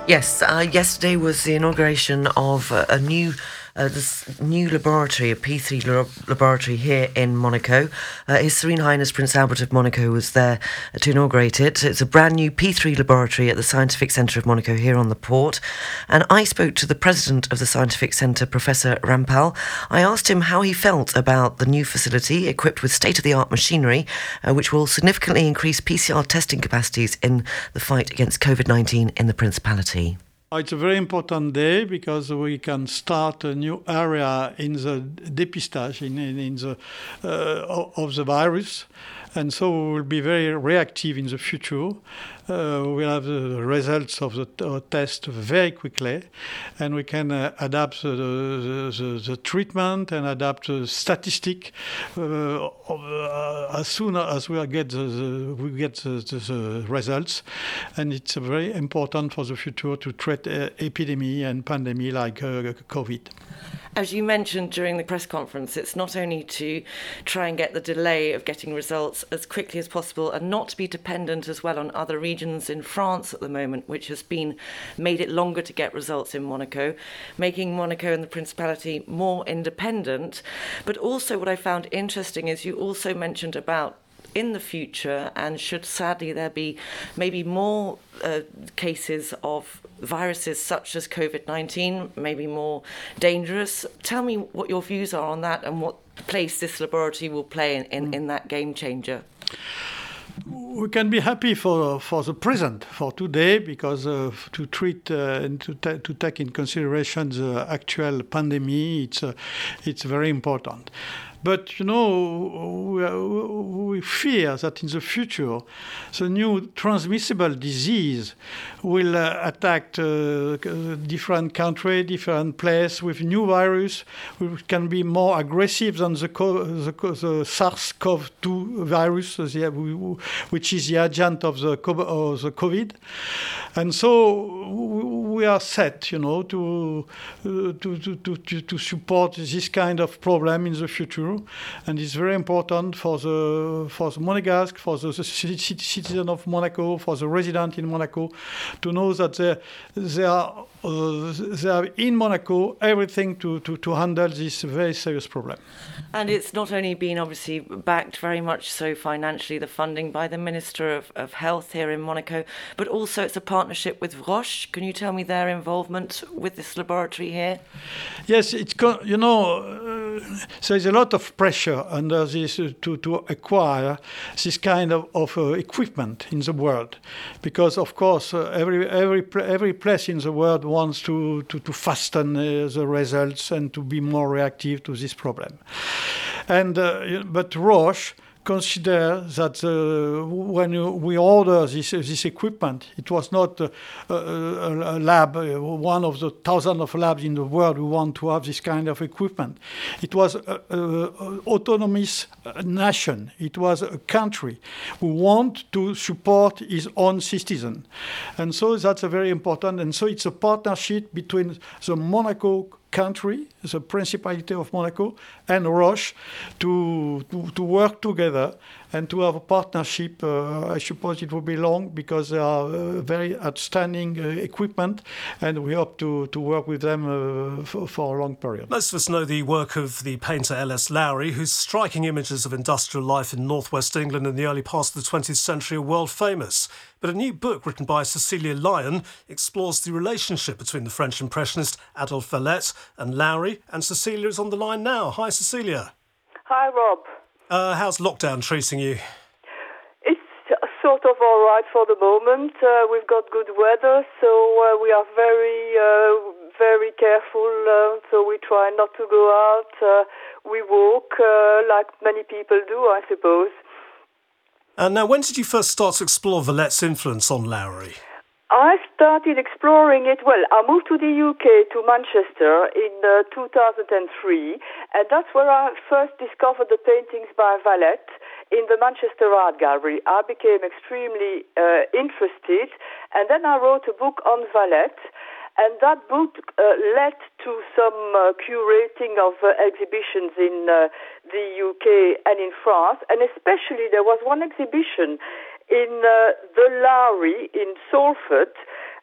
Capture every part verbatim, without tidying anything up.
Yes, uh, yesterday was the inauguration of uh, a new uh, this new laboratory, a P three lab- laboratory here in Monaco. Uh, His Serene Highness Prince Albert of Monaco was there to inaugurate it. It's a brand new P three laboratory at the Scientific Centre of Monaco here on the port. And I spoke to the president of the Scientific Centre, Professor Rampal. I asked him how he felt about the new facility equipped with state-of-the-art machinery, uh, which will significantly increase P C R testing capacities in the fight against COVID nineteen in the Principality. It's a very important day because we can start a new area in the depistage in, in, in the, uh, of the virus. And so we will be very reactive in the future. Uh, we'll have the results of the t- uh, test very quickly, and we can uh, adapt the, the, the, the treatment and adapt the statistic uh, of, uh, as soon as we get the, the, we get the, the, the results. And it's very important for the future to treat uh, epidemic and pandemic like uh, COVID. As you mentioned during the press conference, it's not only to try and get the delay of getting results as quickly as possible and not to be dependent as well on other regions in France at the moment, which has been made it longer to get results in Monaco, making Monaco and the Principality more independent. But also what I found interesting is you also mentioned about in the future, and should sadly there be maybe more uh, cases of viruses such as COVID nineteen, maybe more dangerous. Tell me what your views are on that and what place this laboratory will play in, in, in that game changer. We can be happy for for the present, for today, because uh, to treat uh, and to, ta- to take in consideration the actual pandemic, it's uh, it's very important. But, you know, we, we fear that in the future, the new transmissible disease will uh, attack uh, different countries, different places with new virus, which can be more aggressive than the, co- the, co- the SARS-C o V two virus, which is the agent of the, co- of the COVID. And so we are set, you know, to, uh, to, to, to, to support this kind of problem in the future. And it's very important for the for the Monegasque, for the citizen of Monaco, for the resident in Monaco, to know that they they are uh, they are in Monaco everything to, to, to handle this very serious problem. And it's not only been obviously backed very much so financially, the funding by the Minister of, of Health here in Monaco, but also it's a partnership with Roche. Can you tell me their involvement with this laboratory here? Yes, it's you know uh, there's a lot of pressure under this uh, to, to acquire this kind of, of uh, equipment in the world, because of course uh, every every every place in the world wants to to, to fasten uh, the results and to be more reactive to this problem. And uh, but Roche consider that uh, when we order this uh, this equipment, it was not uh, a, a lab, uh, one of the thousands of labs in the world who want to have this kind of equipment. It was an autonomous nation. It was a country who want to support its own citizen. And so that's a very important. And so it's a partnership between the Monaco country, the Principality of Monaco, and Roche to, to, to work together and to have a partnership. Uh, I suppose it will be long because they are uh, very outstanding uh, equipment, and we hope to, to work with them uh, for, for a long period. Most of us know the work of the painter L S Lowry, whose striking images of industrial life in northwest England in the early part of the twentieth century are world famous. But a new book written by Cecilia Lyon explores the relationship between the French Impressionist Adolphe Valette and Lowry, and Cecilia is on the line now. Hi, Cecilia. Hi, Rob. Uh, how's lockdown treating you? It's sort of all right for the moment. Uh, we've got good weather, so uh, we are very, uh, very careful. Uh, so we try not to go out. Uh, we walk uh, like many people do, I suppose. And now, when did you first start to explore Valette's influence on Lowry? I started exploring it. Well, I moved to the U K, to Manchester, in uh, two thousand three, and that's where I first discovered the paintings by Valette in the Manchester Art Gallery. I became extremely uh, interested, and then I wrote a book on Valette, and that book uh, led to some uh, curating of uh, exhibitions in uh, the U K and in France, and especially there was one exhibition in uh, the Lowry in Salford,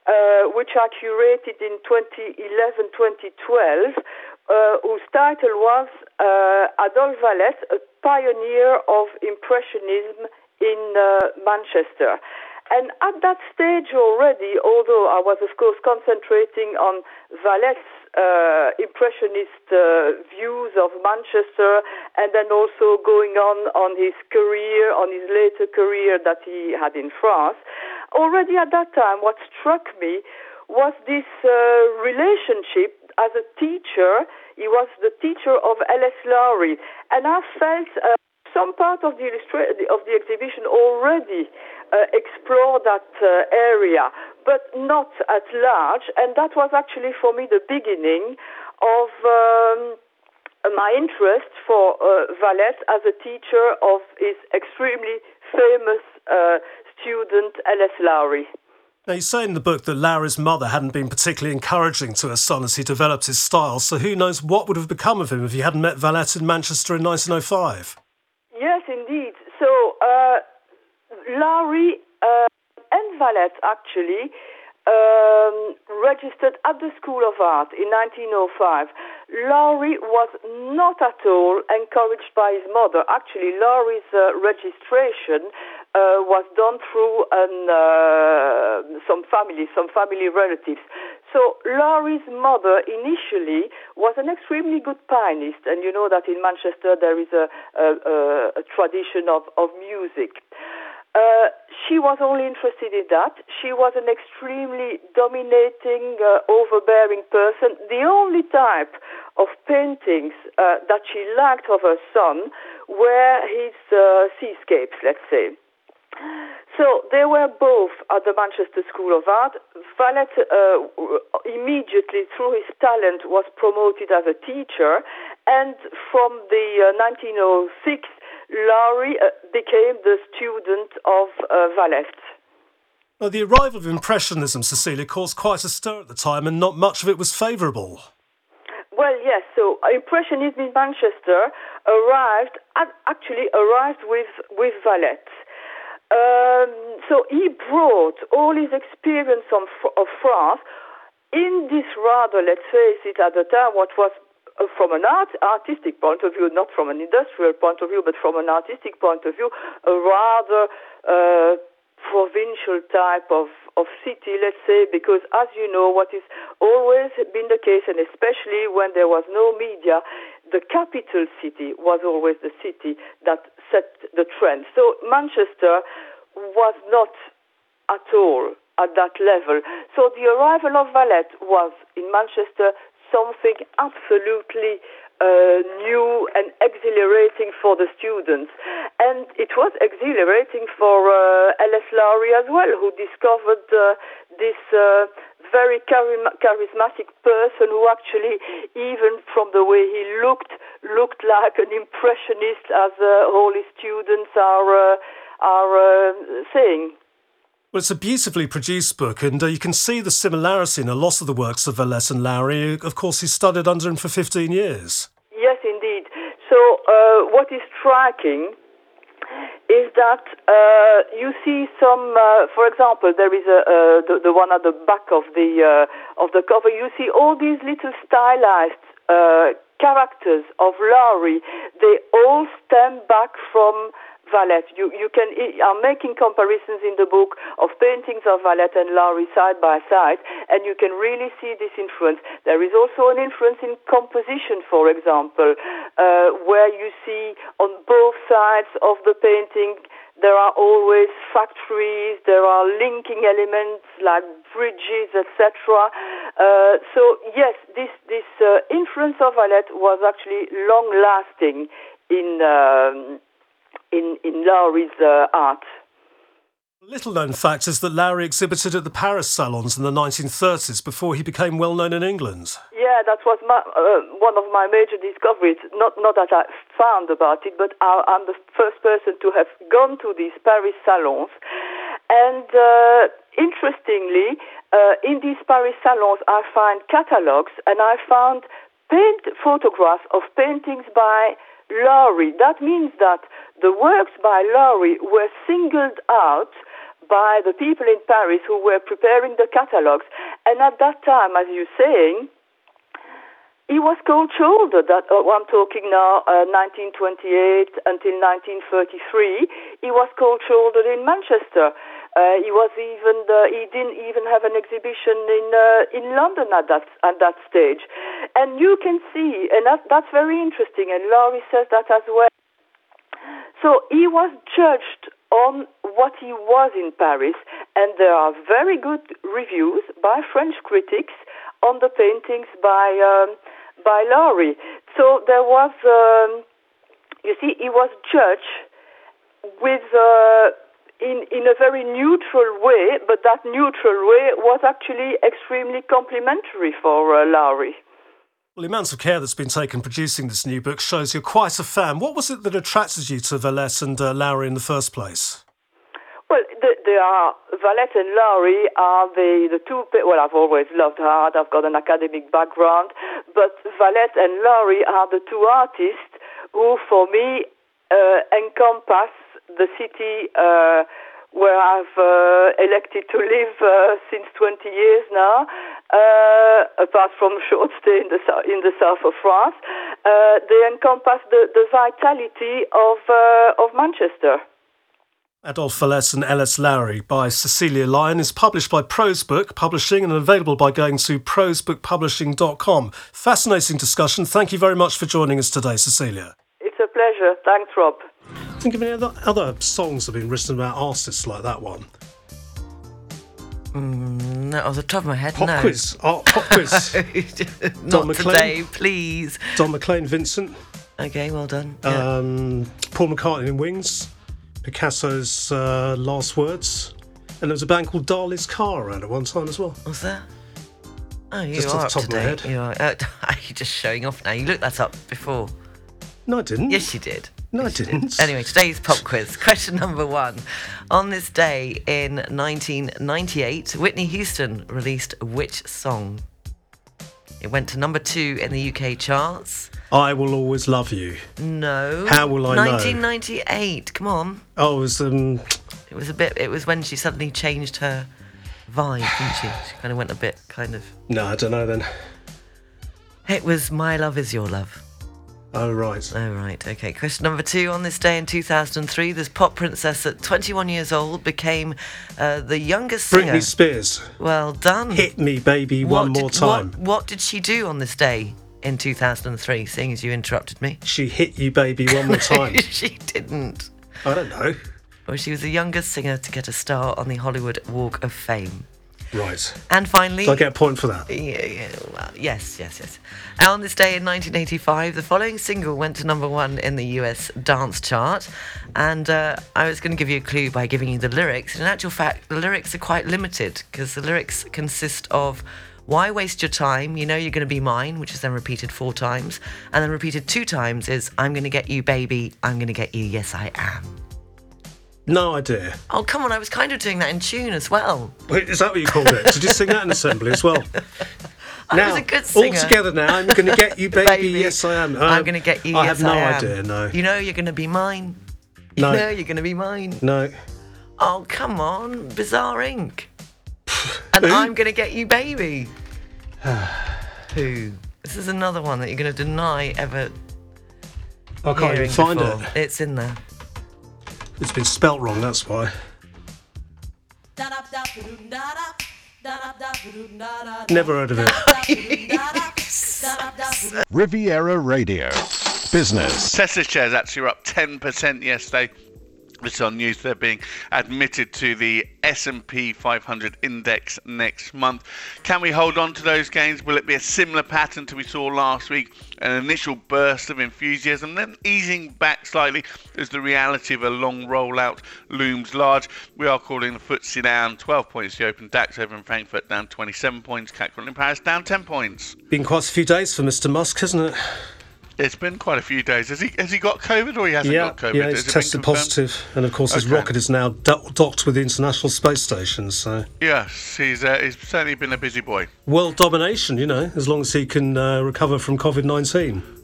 uh, which I curated in twenty eleven twenty twelve, uh, whose title was uh, Adolphe Valette, a pioneer of Impressionism in uh, Manchester. And at that stage already, although I was, of course, concentrating on Valette's uh, impressionist uh, views of Manchester, and then also going on on his career, on his later career that he had in France, already at that time, what struck me was this uh, relationship as a teacher. He was the teacher of L S Lowry, and I felt uh, some part of the illustra- of the exhibition already uh, explore that uh, area, but not at large. And that was actually for me the beginning of um, my interest for uh, Valette as a teacher of his extremely famous uh, student L S Lowry. Now, you say in the book that Lowry's mother hadn't been particularly encouraging to her son as he developed his style, so who knows what would have become of him if he hadn't met Valette in Manchester in nineteen oh five? Yes, indeed. So, uh, Lowry uh, and Valette actually um, registered at the School of Art in nineteen oh five. Lowry was not at all encouraged by his mother. Actually, Lowry's uh, registration uh, was done through an, uh, some family, some family relatives. So Lowry's mother initially was an extremely good pianist, and you know that in Manchester there is a, a, a tradition of, of music. Uh, she was only interested in that. She was an extremely dominating, uh, overbearing person. The only type of paintings uh, that she liked of her son were his uh, seascapes, let's say. So they were both at the Manchester School of Art. Valette uh, immediately, through his talent, was promoted as a teacher, and from the uh, nineteen oh six, Lowry uh, became the student of uh, Valette. Well, the arrival of Impressionism, Cecilia, caused quite a stir at the time, and not much of it was favourable. Well, yes. So Impressionism in Manchester arrived, actually arrived with with Valette. Um, so he brought all his experience of, of France in this rather, let's face it, at the time, what was uh, from an art, artistic point of view, not from an industrial point of view, but from an artistic point of view, a rather uh, provincial type of, of city, let's say, because as you know, what has always been the case, and especially when there was no media, the capital city was always the city that set the trend. So Manchester was not at all at that level. So the arrival of Valette was in Manchester something absolutely uh, new and exhilarating for the students. And it was exhilarating for uh, L S Lowry as well, who discovered uh, this uh, very charism- charismatic person who actually, even from the way he looked, looked like an impressionist, as uh, all his students are, uh, are uh, saying. Well, it's a beautifully produced book, and uh, you can see the similarity in a lot of the works of Valette and Lowry. Of course, he studied under him for fifteen years. Yes, indeed. So uh, what is striking is that uh, you see some, uh, for example, there is a, uh, the, the one at the back of the uh, of the cover. You see all these little stylized uh, characters of Lowry. They all stem back from Valette. You you can are making comparisons in the book of paintings of Valette and Lowry side by side, and you can really see this influence. There is also an influence in composition, for example, uh, where you see on both sides of the painting there are always factories, there are linking elements like bridges, et cetera. Uh, so yes, this this uh, influence of Valette was actually long lasting in. Um, In, in Lowry's uh, art. A little-known fact is that Lowry exhibited at the Paris salons in the nineteen thirties before he became well-known in England. Yeah, that was my, uh, one of my major discoveries. Not, not that I found about it, but I, I'm the first person to have gone to these Paris salons. And uh, interestingly, uh, in these Paris salons, I find catalogues, and I found paint photographs of paintings by Lowry. That means that the works by Lowry were singled out by the people in Paris who were preparing the catalogues. And at that time, as you're saying, he was cold shouldered. That uh, I'm talking now, uh, nineteen twenty-eight until nineteen thirty-three. He was cold shouldered in Manchester. Uh, he was even the, he didn't even have an exhibition in uh, in London at that at that stage. And you can see, and that, that's very interesting. And Laurie says that as well. So he was judged on what he was in Paris, and there are very good reviews by French critics on the paintings by um, by Laurie. So there was, um, you see, he was judged with uh, in in a very neutral way, but that neutral way was actually extremely complimentary for uh, Laurie. Well, the amount of care that's been taken producing this new book shows you're quite a fan. What was it that attracted you to Valette and uh, Laurie in the first place? Well, the, they are, Valette and Laurie are the, the two, well, I've always loved art, I've got an academic background, but Valette and Laurie are the two artists who, for me, uh, encompass the city uh, where I've uh, elected to live uh, since twenty years now, uh, apart from a short stay in the, in the south of France. Uh, they encompass the, the vitality of, uh, of Manchester. Adolphe Valette and L S Laurie by Cecilia Lyon is published by Prosebook Publishing and available by going to prosebook publishing dot com. Fascinating discussion. Thank you very much for joining us today, Cecilia. It's a pleasure. Thanks, Rob. Think of any other, other songs that have been written about artists like that one? Mm, no, off the top of my head, Pop no. quiz. Oh, pop quiz. Not Don McLean. today, please. Don McLean, Vincent. Okay, well done. Yeah. Um, Paul McCartney in Wings. Picasso's uh, Last Words. And there was a band called Darley's Car around at one time as well. Was there? Oh, you Just are off up the top to of my date. head. You are. Uh, are you just showing off now? You looked that up before. No, I didn't. Yes, you did. No, Yes, I you didn't. did. Anyway, today's pop quiz. Question number one. On this day in nineteen ninety-eight, Whitney Houston released which song? It went to number two in the U K charts. I Will Always Love You. No. How will I know? nineteen ninety-eight. Come on. Oh, it was um. It was a bit. It was when she suddenly changed her vibe, didn't she? She kind of went a bit, kind of. No, I don't know then. It was My Love Is Your Love. Oh, right. Oh, right. Okay. Question number two. On this day in two thousand three, this pop princess at twenty-one years old became uh, the youngest singer. Britney Spears. Well done. Hit Me Baby One What More did- Time. What, what did she do on this day in two thousand three, seeing as you interrupted me? She Hit You Baby One More Time. She didn't. I don't know. Well, she was the youngest singer to get a star on the Hollywood Walk of Fame. Right. And finally... Do I get a point for that? Yeah, yeah, well, yes, yes, yes. And on this day in nineteen eighty-five, the following single went to number one in the U S dance chart. And uh, I was going to give you a clue by giving you the lyrics. In actual fact, the lyrics are quite limited because the lyrics consist of "Why waste your time? You know you're going to be mine," which is then repeated four times. And then repeated two times is "I'm going to get you, baby. I'm going to get you. Yes, I am." No idea. Oh, come on. I was kind of doing that in tune as well. Wait, is that what you called it? Did you sing that in assembly as well? I now, was a good singer. all together now, I'm going to get you, baby. Baby, Yes, I am. I'm going to get you. I Yes, have no I am. idea, no. You know you're going to be mine. You No. know you're going to be mine. No. Oh, come on. Bizarre Incorporated. And Who? I'm going to get you, baby. Who? This is another one that you're going to deny ever I can't even hearing find before. it. It's in there. It's been spelt wrong, that's why. Never heard of it. Riviera Radio. Business. Tesla shares actually were up ten percent yesterday. This is on news they're being admitted to the S and P five hundred index next month. Can we hold on to those gains? Will it be a similar pattern to we saw last week? An initial burst of enthusiasm, then easing back slightly as the reality of a long rollout looms large. We are calling the F T S E down twelve points. The open DAX over in Frankfurt down twenty-seven points. C A C in Paris down ten points. Been quite a few days for Mister Musk, hasn't it? It's been quite a few days. Has he has he got COVID or he hasn't Yeah, got COVID? yeah, Has he's it been tested confirmed? positive, and of course his Okay. rocket is now do- docked with the International Space Station. So Yes, he's uh, he's certainly been a busy boy. world domination, you know, as long as he can uh, recover from COVID nineteen.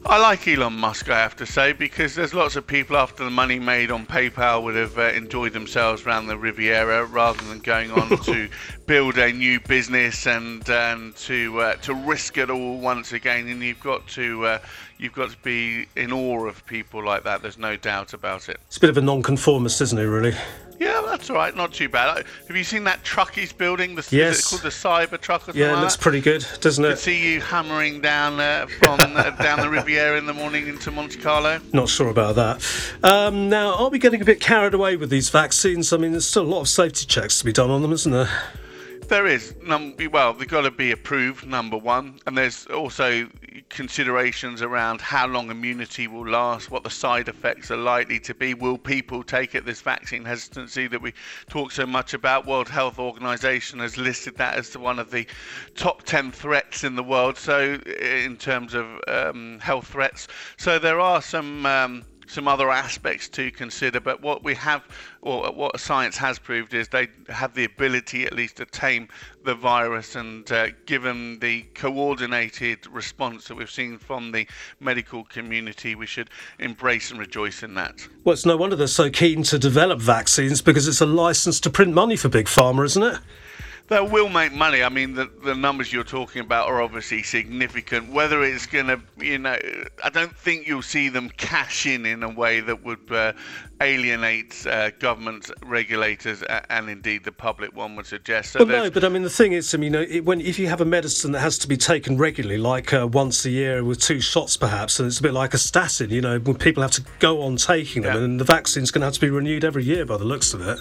I like Elon Musk, I have to say, because there's lots of people after the money made on PayPal would have uh, enjoyed themselves around the Riviera rather than going on to build a new business and and to uh, to risk it all once again. And you've got to uh, you've got to be in awe of people like that. There's no doubt about it. It's a bit of a non-conformist, isn't it, really? Yeah, that's all right. Not too bad. Have you seen that truck he's building? The, yes. Is it called the Cyber truck or something Yeah, it like looks that? pretty good, doesn't it? I can see you hammering down uh, from uh, down the Riviera in the morning into Monte Carlo. Not sure about that. Um, now, are we getting a bit carried away with these vaccines? I mean, there's still a lot of safety checks to be done on them, isn't there? There is. Num- well, they've got to be approved, number one. And there's also considerations around how long immunity will last, what the side effects are likely to be. Will people take it? This vaccine hesitancy that we talk so much about. World Health Organization has listed that as one of the top ten threats in the world. So in terms of um, health threats. So there are some... Um, some other aspects to consider, but what we have, or what science has proved, is they have the ability at least to tame the virus, and uh, given the coordinated response that we've seen from the medical community, we should embrace and rejoice in that. Well, it's no wonder they're so keen to develop vaccines, because it's a license to print money for Big Pharma, isn't it? They will make money. I mean, the, the numbers you're talking about are obviously significant. Whether it's going to, you know, I don't think you'll see them cash in in a way that would uh, alienate uh, government regulators uh, and indeed the public, one would suggest. So well, no, but I mean, the thing is, I mean, you know, it, when if you have a medicine that has to be taken regularly, like uh, once a year with two shots perhaps, and it's a bit like a statin, you know, when people have to go on taking them, yeah. And the vaccine's going to have to be renewed every year by the looks of it.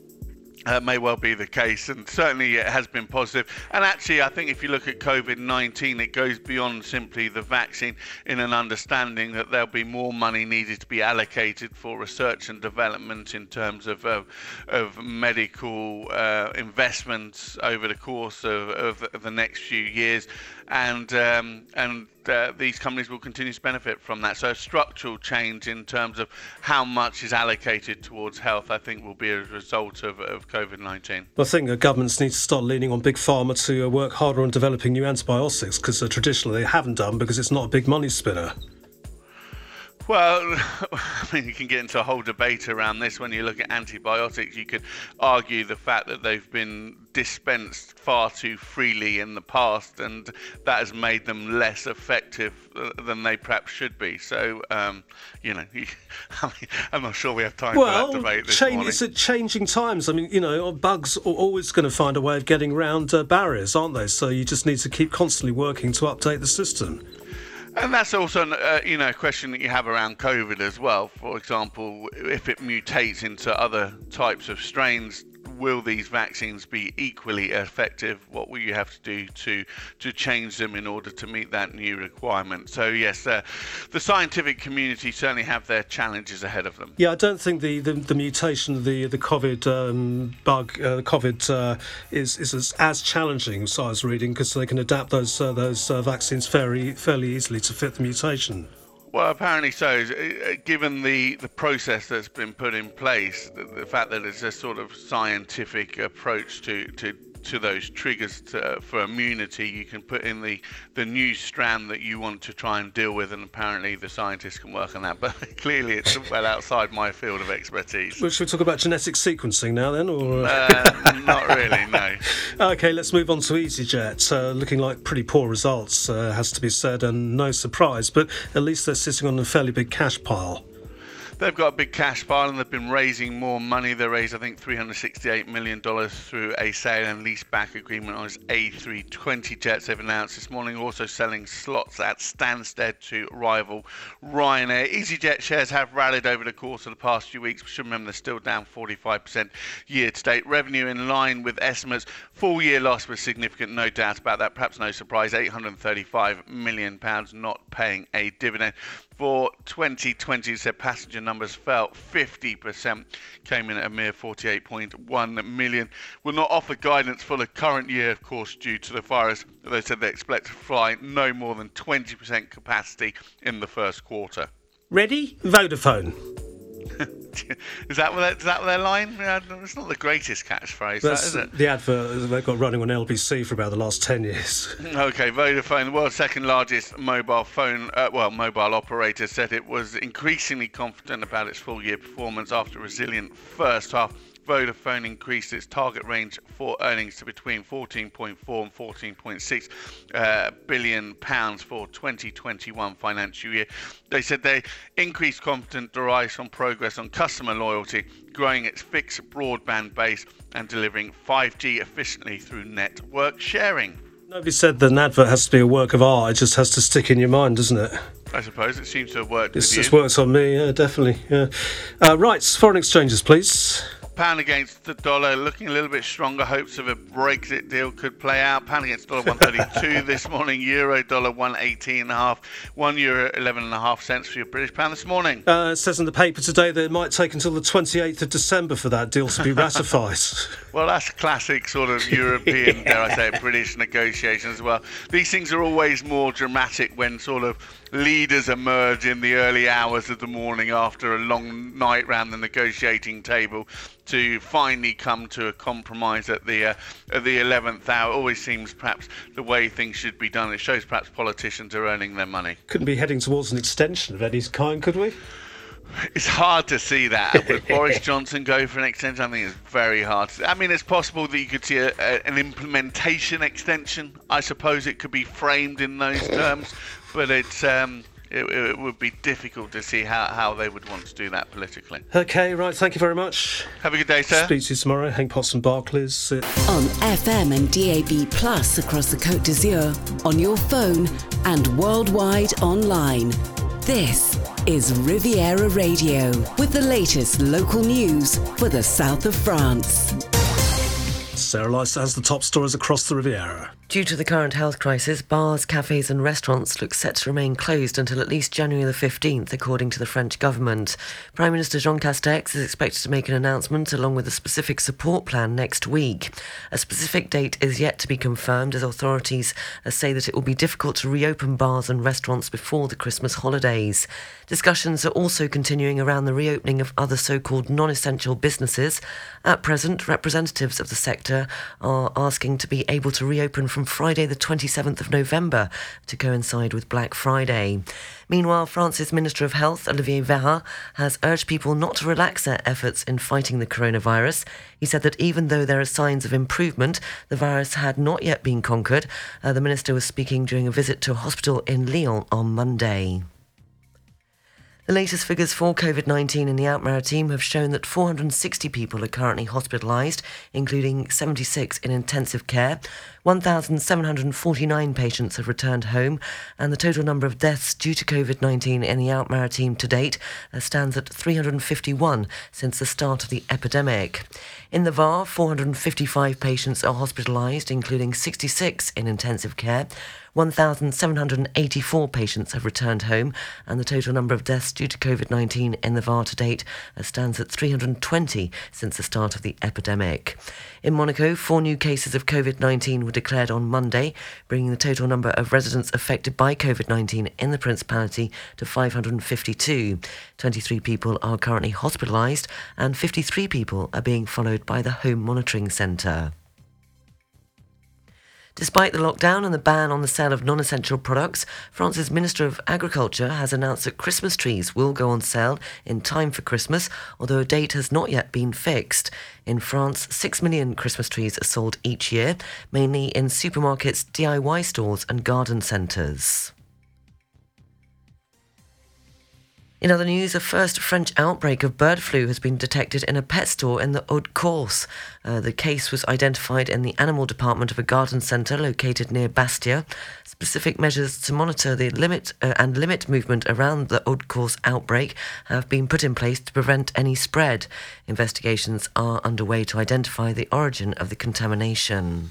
Uh, may well be the case, and certainly it has been positive. And actually, I think if you look at COVID nineteen, it goes beyond simply the vaccine in an understanding that there'll be more money needed to be allocated for research and development in terms of uh, of medical uh, investments over the course of, of the next few years, and um, and uh, these companies will continue to benefit from that. So a structural change in terms of how much is allocated towards health, I think, will be a result of, of COVID nineteen. Well, I think uh, governments need to start leaning on Big Pharma to uh, work harder on developing new antibiotics, because uh, traditionally they haven't done, because it's not a big money spinner. Well, I mean, you can get into a whole debate around this. When you look at antibiotics, you could argue the fact that they've been dispensed far too freely in the past, and that has made them less effective than they perhaps should be. So, um, you know, I mean, I'm not sure we have time well, for that debate this change, morning. It's at changing times. I mean, you know, bugs are always going to find a way of getting around uh, barriers, aren't they? So you just need to keep constantly working to update the system. And that's also, uh, you know, a question that you have around COVID as well. For example, if it mutates into other types of strains, will these vaccines be equally effective? What will you have to do to to change them in order to meet that new requirement? So yes, uh, the scientific community certainly have their challenges ahead of them. Yeah, I don't think the, the, the mutation of the the COVID um, bug, uh, COVID uh, is is as, as challenging as I was reading, because they can adapt those uh, those uh, vaccines fairly fairly easily to fit the mutation. Well, apparently so. Given the, the process that's been put in place, the, the fact that it's a sort of scientific approach to, to, to those triggers to, for immunity, you can put in the, the new strand that you want to try and deal with, and apparently the scientists can work on that. But clearly it's well outside my field of expertise. Well, should we talk about genetic sequencing now then? Or uh, not really, no. OK, let's move on to EasyJet. Uh, looking like pretty poor results, uh, has to be said, and no surprise, but at least they're sitting on a fairly big cash pile. They've got a big cash pile, and they've been raising more money. They raised, I think, three hundred sixty-eight million dollars through a sale and leaseback agreement on its A three twenty jets they've announced this morning, also selling slots at Stansted to rival Ryanair. EasyJet shares have rallied over the course of the past few weeks. We should remember they're still down forty-five percent year-to-date. Revenue in line with estimates. Full-year loss was significant, no doubt about that. Perhaps no surprise, eight hundred thirty-five million pounds, not paying a dividend. For twenty twenty, said passenger numbers fell fifty percent, came in at a mere forty-eight point one million. Will not offer guidance for the current year, of course, due to the virus. They said they expect to fly no more than twenty percent capacity in the first quarter. Ready? Vodafone. is that what is that their line? Yeah, it's not the greatest catchphrase, that, is it? The advert they've got running on L B C for about the last ten years. Okay, Vodafone, the world's second largest mobile phone, uh, well, mobile operator, said it was increasingly confident about its full year performance after a resilient first half. Vodafone increased its target range for earnings to between fourteen point four and fourteen point six uh, billion pounds for twenty twenty-one financial year. They said their increased confidence derives from progress on customer loyalty, growing its fixed broadband base and delivering five G efficiently through network sharing. Nobody said that an advert has to be a work of art. It just has to stick in your mind, doesn't it? I suppose it seems to have worked It's, with it's you. worked on me, yeah, definitely. Yeah. Uh, right, foreign exchanges, please. Pound against the dollar looking a little bit stronger. Hopes of a Brexit deal could play out. Pound against dollar one thirty-two this morning. Euro dollar one eighteen and a half. One euro eleven and a half cents for your British pound this morning. Uh, it says in the paper today that it might take until the twenty-eighth of December for that deal to be ratified. Well, that's classic sort of European, yeah. dare I say it, British negotiations as well. These things are always more dramatic when sort of leaders emerge in the early hours of the morning after a long night round the negotiating table to finally come to a compromise at the uh, at the eleventh hour. Always seems perhaps the way things should be done. It shows perhaps politicians are earning their money. Couldn't be heading towards an extension of any kind, could we? It's hard to see that. Would Boris Johnson go for an extension? I think it's very hard to see. I mean, it's possible that you could see a, a, an implementation extension. I suppose it could be framed in those terms, but it's um, it, it would be difficult to see how, how they would want to do that politically. Okay, right, thank you very much. Have a good day, sir. Speak to you tomorrow. Hank Potts and Barclays. On F M and D A B Plus across the Côte d'Azur, on your phone and worldwide online. This is Riviera Radio with the latest local news for the south of France. Sarah Leicester has the top stories across the Riviera. Due to the current health crisis, bars, cafes and restaurants look set to remain closed until at least January the fifteenth, according to the French government. Prime Minister Jean Castex is expected to make an announcement along with a specific support plan next week. A specific date is yet to be confirmed, as authorities say that it will be difficult to reopen bars and restaurants before the Christmas holidays. Discussions are also continuing around the reopening of other so-called non-essential businesses. At present, representatives of the sector are asking to be able to reopen from Friday the twenty-seventh of November to coincide with Black Friday. Meanwhile, France's Minister of Health, Olivier Véran, has urged people not to relax their efforts in fighting the coronavirus. He said that even though there are signs of improvement, the virus had not yet been conquered. Uh, the minister was speaking during a visit to a hospital in Lyon on Monday. The latest figures for COVID nineteen in the Alpes-Maritimes have shown that four hundred sixty people are currently hospitalised, including seventy-six in intensive care. one thousand seven hundred forty-nine patients have returned home, and the total number of deaths due to COVID nineteen in the Alpes-Maritimes to date uh, stands at three hundred fifty-one since the start of the epidemic. In the Var, four hundred fifty-five patients are hospitalised, including sixty-six in intensive care. one thousand seven hundred eighty-four patients have returned home, and the total number of deaths due to COVID nineteen in the Var to date uh, stands at three hundred twenty since the start of the epidemic. In Monaco, four new cases of COVID nineteen were declared on Monday, bringing the total number of residents affected by COVID nineteen in the Principality to five hundred fifty-two. twenty-three people are currently hospitalised, and fifty-three people are being followed by the Home Monitoring Centre. Despite the lockdown and the ban on the sale of non-essential products, France's Minister of Agriculture has announced that Christmas trees will go on sale in time for Christmas, although a date has not yet been fixed. In France, six million Christmas trees are sold each year, mainly in supermarkets, D I Y stores and garden centres. In other news, a first French outbreak of bird flu has been detected in a pet store in the Haute-Corse. Uh, the case was identified in the animal department of a garden centre located near Bastia. Specific measures to monitor the limit uh, and limit movement around the Haute-Corse outbreak have been put in place to prevent any spread. Investigations are underway to identify the origin of the contamination.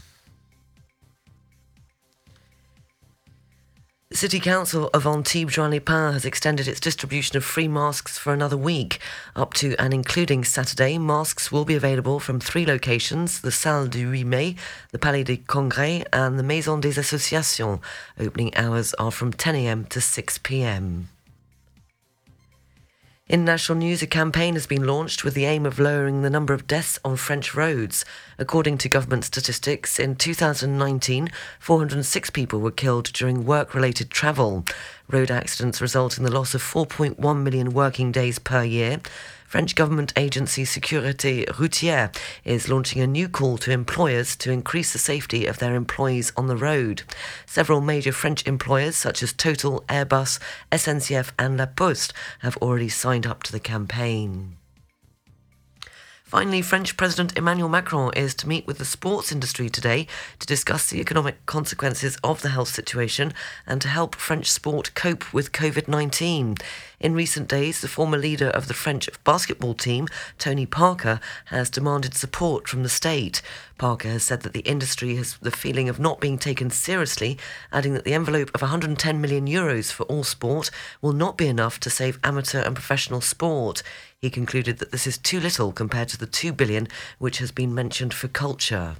The City Council of Antibes-Juan-les-Pins has extended its distribution of free masks for another week. Up to and including Saturday, masks will be available from three locations: the Salle du huit mai, the Palais des Congrès and the Maison des Associations. Opening hours are from ten a.m. to six p.m. In national news, a campaign has been launched with the aim of lowering the number of deaths on French roads. According to government statistics, in two thousand nineteen, four hundred six people were killed during work-related travel. Road accidents result in the loss of four point one million working days per year. French government agency Sécurité Routière is launching a new call to employers to increase the safety of their employees on the road. Several major French employers such as Total, Airbus, S N C F and La Poste have already signed up to the campaign. Finally, French President Emmanuel Macron is to meet with the sports industry today to discuss the economic consequences of the health situation and to help French sport cope with covid nineteen. In recent days, the former leader of the French basketball team, Tony Parker, has demanded support from the state. Parker has said that the industry has the feeling of not being taken seriously, adding that the envelope of one hundred ten million euros for all sport will not be enough to save amateur and professional sport. He concluded that this is too little compared to the two billion which has been mentioned for culture.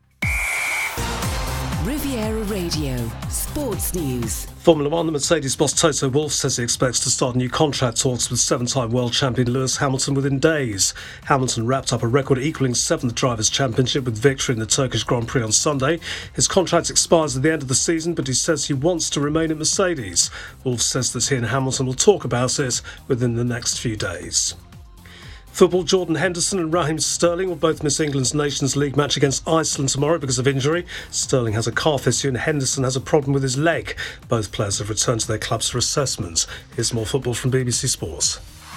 Riviera Radio, Sports News. Formula One, the Mercedes boss Toto Wolff says he expects to start new contract talks with seven-time world champion Lewis Hamilton within days. Hamilton wrapped up a record-equalling seventh Drivers' Championship with victory in the Turkish Grand Prix on Sunday. His contract expires at the end of the season, but he says he wants to remain at Mercedes. Wolff says that he and Hamilton will talk about it within the next few days. Football, Jordan Henderson and Raheem Sterling will both miss England's Nations League match against Iceland tomorrow because of injury. Sterling has a calf issue and Henderson has a problem with his leg. Both players have returned to their clubs for assessments. Here's more football from B B C Sports.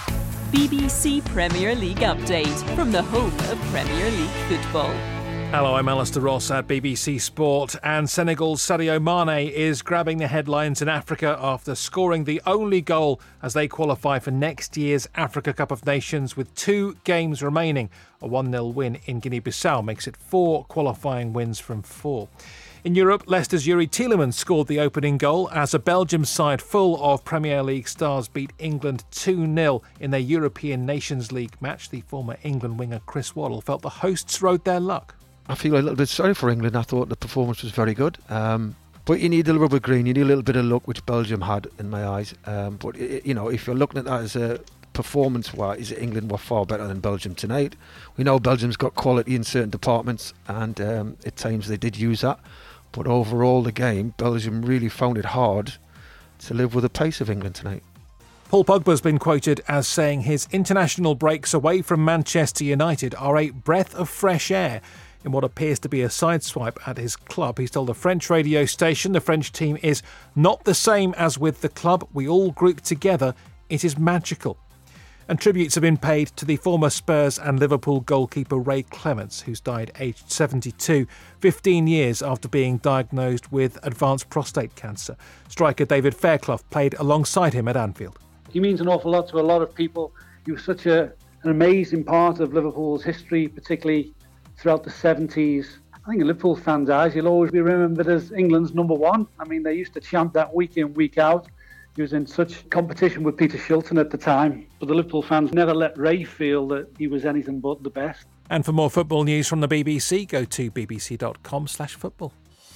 B B C Premier League update from the home of Premier League football. Hello, I'm Alistair Ross at B B C Sport, and Senegal's Sadio Mane is grabbing the headlines in Africa after scoring the only goal as they qualify for next year's Africa Cup of Nations with two games remaining. A one nil win in Guinea-Bissau makes it four qualifying wins from four. In Europe, Leicester's Yuri Tielemans scored the opening goal as a Belgium side full of Premier League stars beat England two nil in their European Nations League match. The former England winger Chris Waddle felt the hosts rode their luck. I feel a little bit sorry for England. I thought the performance was very good. Um, but you need a little bit of green, you need a little bit of luck, which Belgium had in my eyes. Um, but, you know, if you're looking at that as a performance-wise, England were far better than Belgium tonight. We know Belgium's got quality in certain departments, and um, at times they did use that. But overall, the game, Belgium really found it hard to live with the pace of England tonight. Paul Pogba's been quoted as saying his international breaks away from Manchester United are a breath of fresh air. In what appears to be a sideswipe at his club, he's told a French radio station the French team is not the same as with the club. We all group together. It is magical. And tributes have been paid to the former Spurs and Liverpool goalkeeper Ray Clements, who's died aged seventy-two, fifteen years after being diagnosed with advanced prostate cancer. Striker David Fairclough played alongside him at Anfield. He means an awful lot to a lot of people. He was such a, an amazing part of Liverpool's history, particularly throughout the seventies. I think in Liverpool fans' eyes, he'll always be remembered as England's number one. I mean, they used to chant that week in, week out. He was in such competition with Peter Shilton at the time. But the Liverpool fans never let Ray feel that he was anything but the best. And for more football news from the B B C, go to bbc.com slash football.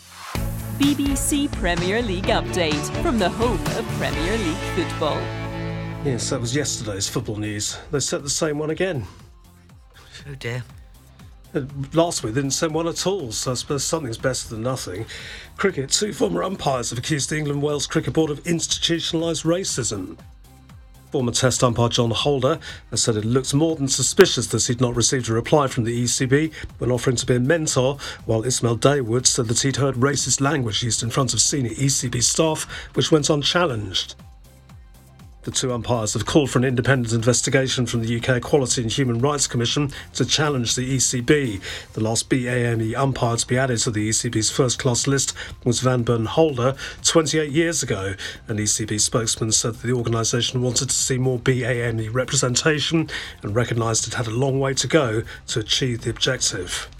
B B C Premier League update from the home of Premier League football. Yes, that was yesterday's football news. They set the same one again. Oh dear. Last week they didn't send one at all, so I suppose something's better than nothing. Cricket, two former umpires have accused the England-Wales Cricket Board of institutionalised racism. Former Test umpire John Holder has said it looks more than suspicious that he'd not received a reply from the E C B when offering to be a mentor, while Ismail Dawood said that he'd heard racist language used in front of senior E C B staff, which went unchallenged. The two umpires have called for an independent investigation from the U K Equality and Human Rights Commission to challenge the E C B. The last B A M E umpire to be added to the E C B's first-class list was Van Burn Holder twenty-eight years ago. An E C B spokesman said that the organisation wanted to see more B A M E representation and recognised it had a long way to go to achieve the objective.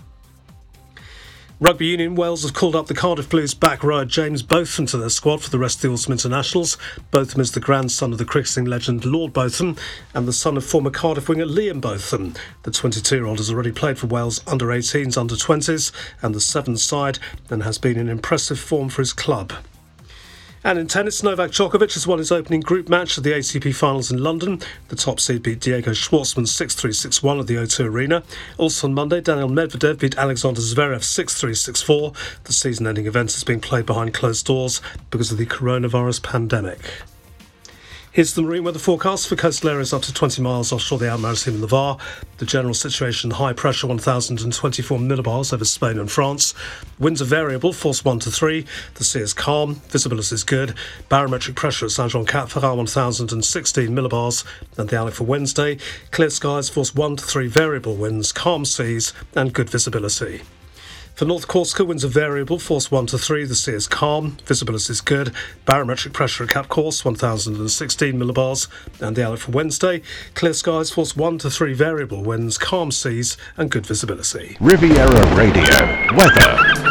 Rugby Union Wales have called up the Cardiff Blues back rower James Botham to their squad for the rest of the autumn internationals. Botham is the grandson of the cricketing legend Lord Botham and the son of former Cardiff winger Liam Botham. The twenty-two-year-old has already played for Wales under eighteens, under twenties and the Sevens side and has been in impressive form for his club. And in tennis, Novak Djokovic has won his opening group match at the A T P Finals in London. The top seed beat Diego Schwartzman six three six one at the O two Arena. Also on Monday, Daniil Medvedev beat Alexander Zverev six three six four. The season-ending event is being played behind closed doors because of the coronavirus pandemic. Here's the marine weather forecast for coastal areas up to twenty miles offshore the outer Maritime and the Var. The general situation, high pressure one thousand twenty-four millibars over Spain and France. Winds are variable, force one to three. The sea is calm, visibility is good. Barometric pressure at Saint-Jean-Cap-Ferrat one thousand sixteen millibars. And the outlook for Wednesday, clear skies, force one to three, variable winds, calm seas and good visibility. For North Corsica, winds are variable, force one to three, the sea is calm, visibility is good, barometric pressure at Cap Corse one thousand sixteen millibars, and the outlook for Wednesday, clear skies, force one to three, variable winds, calm seas and good visibility. Riviera Radio weather.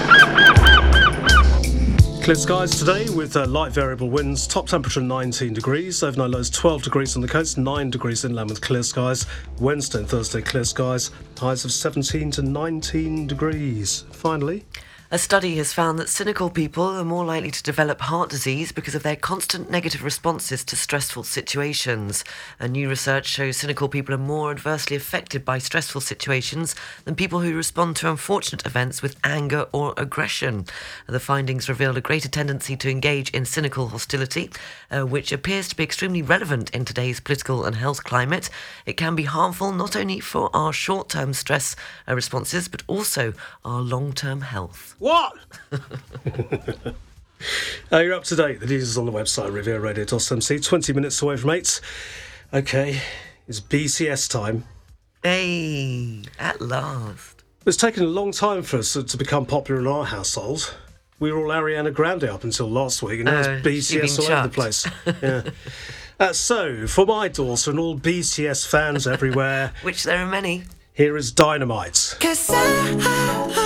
Clear skies today with uh, light variable winds, top temperature nineteen degrees, overnight lows twelve degrees on the coast, nine degrees inland with clear skies. Wednesday and Thursday clear skies, highs of seventeen to nineteen degrees. Finally, a study has found that cynical people are more likely to develop heart disease because of their constant negative responses to stressful situations. A new research shows cynical people are more adversely affected by stressful situations than people who respond to unfortunate events with anger or aggression. The findings revealed a greater tendency to engage in cynical hostility, uh, which appears to be extremely relevant in today's political and health climate. It can be harmful not only for our short-term stress uh, responses, but also our long-term health. What? uh, you're up to date. The news is on the website, riviera radio dot m c. twenty minutes away from eight. OK, it's B C S time. Hey, at last. It's taken a long time for us to become popular in our household. We were all Ariana Grande up until last week, and now Uh, it's B C S you've all been over the place. Yeah. Uh, so, for my daughter and all B C S fans everywhere, which there are many, here is Dynamite. 'Cause I